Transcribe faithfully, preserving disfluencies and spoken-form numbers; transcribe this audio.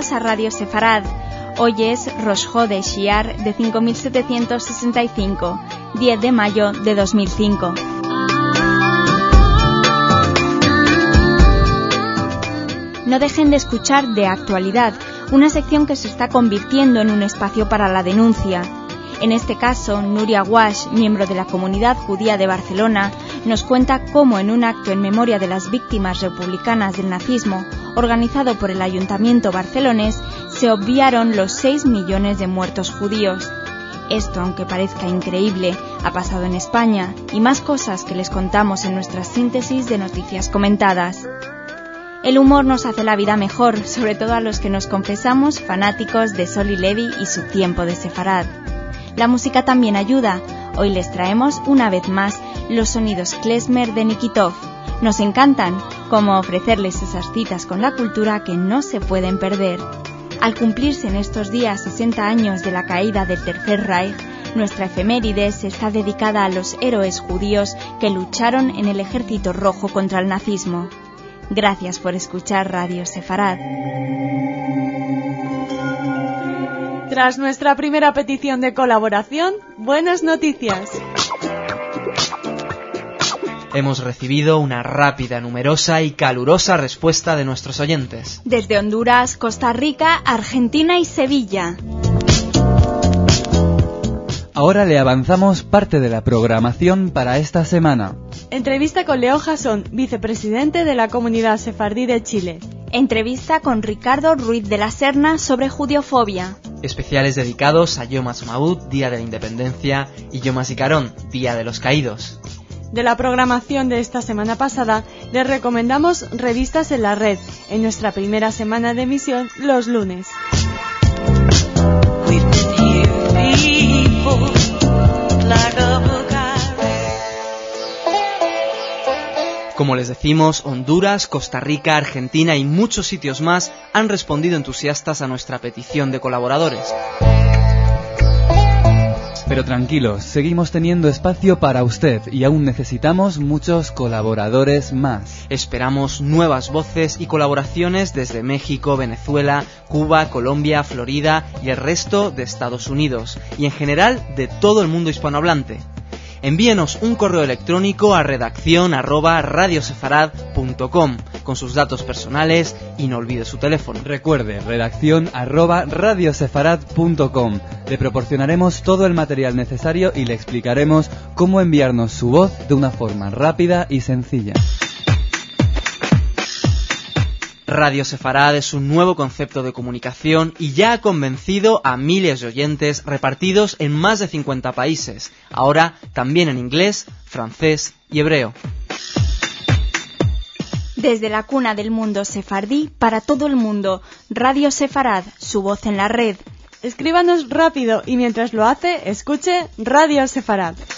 bienvenidos a Radio Sefarad. Hoy es Rosh Hodesh Iyar de cinco mil setecientos sesenta y cinco, diez de mayo de dos mil cinco. No dejen de escuchar De Actualidad, una sección que se está convirtiendo en un espacio para la denuncia. En este caso, Nuria Wash, miembro de la comunidad judía de Barcelona, nos cuenta cómo en un acto en memoria de las víctimas republicanas del nazismo, organizado por el Ayuntamiento barcelonés, se obviaron los seis millones de muertos judíos. Esto, aunque parezca increíble, ha pasado en España, y más cosas que les contamos en nuestra síntesis de noticias comentadas. El humor nos hace la vida mejor, sobre todo a los que nos confesamos fanáticos de Soli Levi y su tiempo de Sefarad. La música también ayuda. Hoy les traemos una vez más los sonidos klezmer de Nikitov. Nos encantan, como ofrecerles esas citas con la cultura que no se pueden perder. Al cumplirse en estos días sesenta años de la caída del Tercer Reich, nuestra efemérides está dedicada a los héroes judíos que lucharon en el Ejército Rojo contra el nazismo. Gracias por escuchar Radio Sefarad. Tras nuestra primera petición de colaboración, buenas noticias. Hemos recibido una rápida, numerosa y calurosa respuesta de nuestros oyentes. Desde Honduras, Costa Rica, Argentina y Sevilla. Ahora le avanzamos parte de la programación para esta semana. Entrevista con Leo Jasón, vicepresidente de la Comunidad Sefardí de Chile. Entrevista con Ricardo Ruiz de la Serna sobre judiofobia. Especiales dedicados a Yom HaAtzmaut, Día de la Independencia, y Yom HaZikaron, Día de los Caídos. De la programación de esta semana pasada, les recomendamos Revistas en la Red, en nuestra primera semana de emisión, los lunes. Como les decimos, Honduras, Costa Rica, Argentina y muchos sitios más han respondido entusiastas a nuestra petición de colaboradores. Pero tranquilos, seguimos teniendo espacio para usted y aún necesitamos muchos colaboradores más. Esperamos nuevas voces y colaboraciones desde México, Venezuela, Cuba, Colombia, Florida y el resto de Estados Unidos, y en general de todo el mundo hispanohablante. Envíenos un correo electrónico a redacción arroba radiosefarad punto com con sus datos personales y no olvide su teléfono. Recuerde, redacción arroba radiosefarad punto com. Le proporcionaremos todo el material necesario y le explicaremos cómo enviarnos su voz de una forma rápida y sencilla. Radio Sefarad es un nuevo concepto de comunicación y ya ha convencido a miles de oyentes repartidos en más de cincuenta países, ahora también en inglés, francés y hebreo. Desde la cuna del mundo sefardí para todo el mundo, Radio Sefarad, su voz en la red. Escríbanos rápido y mientras lo hace, escuche Radio Sefarad.